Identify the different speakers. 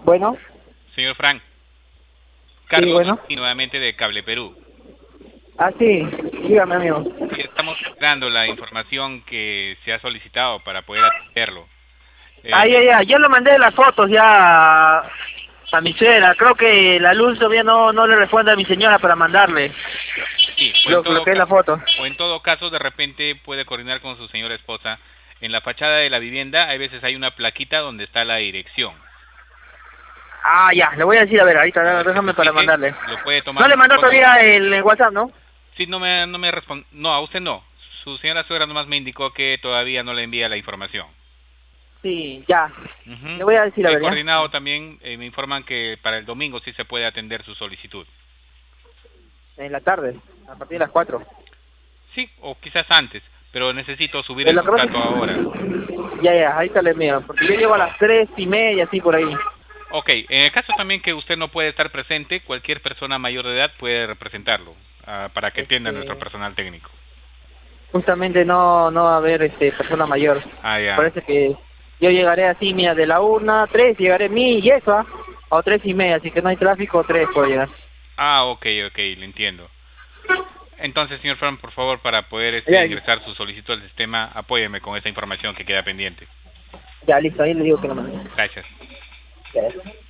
Speaker 1: Bueno,
Speaker 2: Señor Frank,
Speaker 1: sí,
Speaker 2: Carlos
Speaker 1: bueno.
Speaker 2: y nuevamente de Cable Perú.
Speaker 1: Ah, sí, dígame, amigo.
Speaker 2: Sí, estamos dando la información que se ha solicitado para poder atenderlo.
Speaker 1: Ah, ya,
Speaker 2: Eh,
Speaker 1: ya, yo le mandé las fotos ya a mi suegra. Creo que la luz todavía no le responde a mi señora para mandarle
Speaker 2: sí,
Speaker 1: lo que es la foto.
Speaker 2: o en todo caso, de repente puede coordinar con su señora esposa. En la fachada de la vivienda, hay veces hay una plaquita donde está la dirección.
Speaker 1: Ah, ya, le voy a decir, a ver, ahorita
Speaker 2: A ver, que se
Speaker 1: déjame para
Speaker 2: fije,
Speaker 1: mandarle.
Speaker 2: lo puede tomar
Speaker 1: No le
Speaker 2: una
Speaker 1: mandó
Speaker 2: foto.
Speaker 1: todavía el WhatsApp, ¿no?
Speaker 2: Sí, no me responde. No, a usted no. Su señora suegra nomás me indicó que todavía no le envía la información.
Speaker 1: Sí, ya.
Speaker 2: Ujú.
Speaker 1: Le voy a decir, a
Speaker 2: He
Speaker 1: ver, ya.
Speaker 2: coordinado también, me informan que para el domingo sí se puede atender su solicitud.
Speaker 1: En la tarde, a partir de las 4.
Speaker 2: Sí, o quizás antes, pero necesito subir el
Speaker 1: Lo que pasa
Speaker 2: contrato ahora.
Speaker 1: ya, ya, ahorita le envío, porque yo llego a
Speaker 2: Oh.
Speaker 1: las 3:30, así por ahí.
Speaker 2: Ok, en el caso también que usted no puede estar presente, cualquier persona mayor de edad puede representarlo, para que atienda a nuestro
Speaker 1: Este,
Speaker 2: personal técnico.
Speaker 1: justamente no va a haber persona mayor.
Speaker 2: Ah, ya.
Speaker 1: Parece que yo llegaré así, mira, de la 1 a 3, llegaré y eso, o 3:30, así que no hay tráfico, 3 puedo llegar.
Speaker 2: Ah, ok, le entiendo. Entonces, señor Fran, por favor, para poder
Speaker 1: Ya,
Speaker 2: ingresar su solicitud al sistema, apóyeme con esa información que queda pendiente.
Speaker 1: ya listo, ahí le digo que lo mande.
Speaker 2: Gracias.
Speaker 1: Ya.